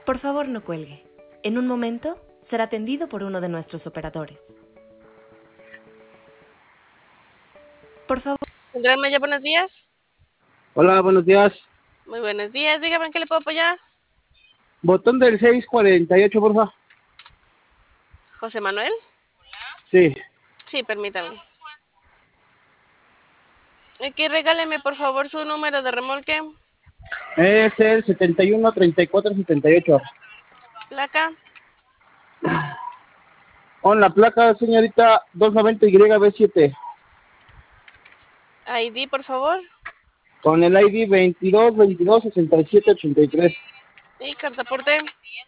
Por favor, no cuelgue. En un momento será atendido por uno de nuestros operadores. Por favor. Andrés Maya, buenos días. Hola, buenos días. Muy buenos días. Dígame en qué le puedo apoyar. Botón del 648, por favor. José Manuel. Sí. Sí, permítame. Aquí regáleme por favor su número de remolque. Es el 713478. Placa. Con la placa, señorita, 290YB7. ID, por favor. Con el ID 22226783. Y cartaporte.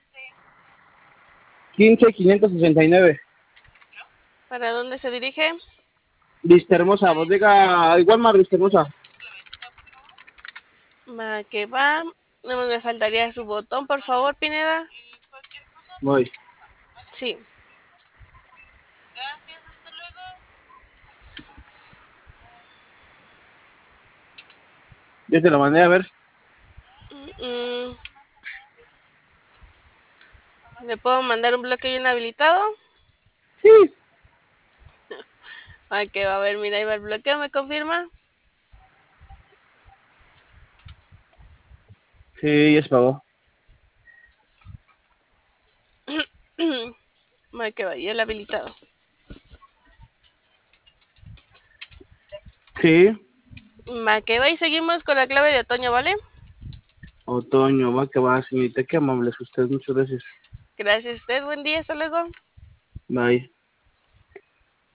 15569. ¿Para dónde se dirige? Vista Hermosa, bodega Walmart Vista Hermosa. Va, que va. No me faltaría su botón, por favor, Pineda. Voy. Sí. Yo te lo mandé a ver. ¿Le puedo mandar un bloqueo inhabilitado? Sí. Que va a ver, mira, ahí va el bloqueo, ¿me confirma? Sí, ya se pagó. Que va, y el habilitado. Sí. Que va, y seguimos con la clave de otoño, ¿vale? Otoño, va que va, señorita. Qué amable es usted. Muchas gracias. Gracias a usted, buen día, hasta luego. Bye.